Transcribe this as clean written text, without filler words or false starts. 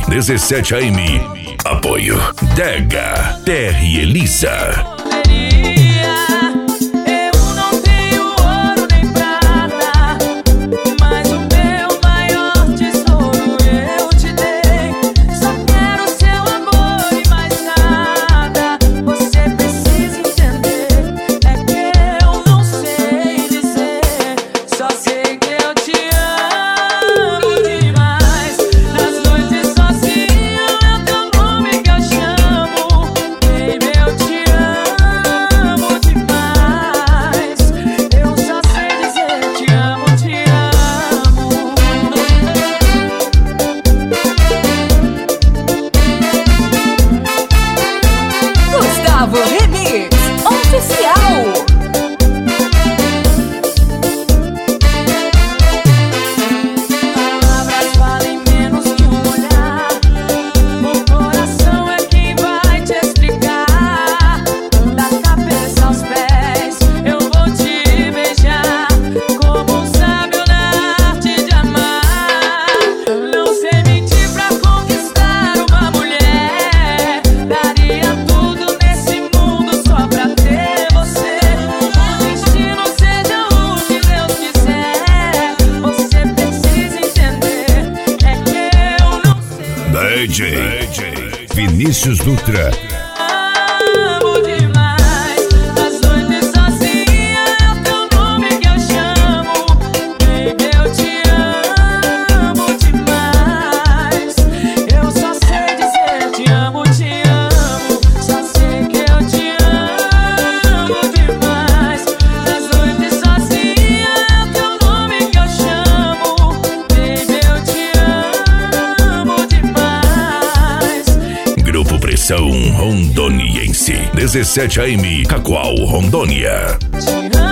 17 AM. Apoio Dega, Terra e Elisa. Remix oficial. Palavras valem menos que um olhar. O coração é quem vai te explicar. Da cabeça aos pés eu vou te beijar, como um sábio na arte de amar. Não sei mentir pra conquistar uma mulher. Daria tudo nesse mundo só pra ter você. O destino seja o que Deus quiser. Você precisa entender, é que eu não sei. DJ Vinícius Dutra. Amo demais. Às noites sozinha é o teu nome que eu chamo. Baby, eu te amo demais. Eu só sei dizer te amo, te amo. Só sei que eu te amo demais. Às noites sozinha é o teu nome que eu chamo. Baby, eu te amo demais. Grupo Pressão Rondoniense. 17 AM, Cacoal, Rondônia. Te amo.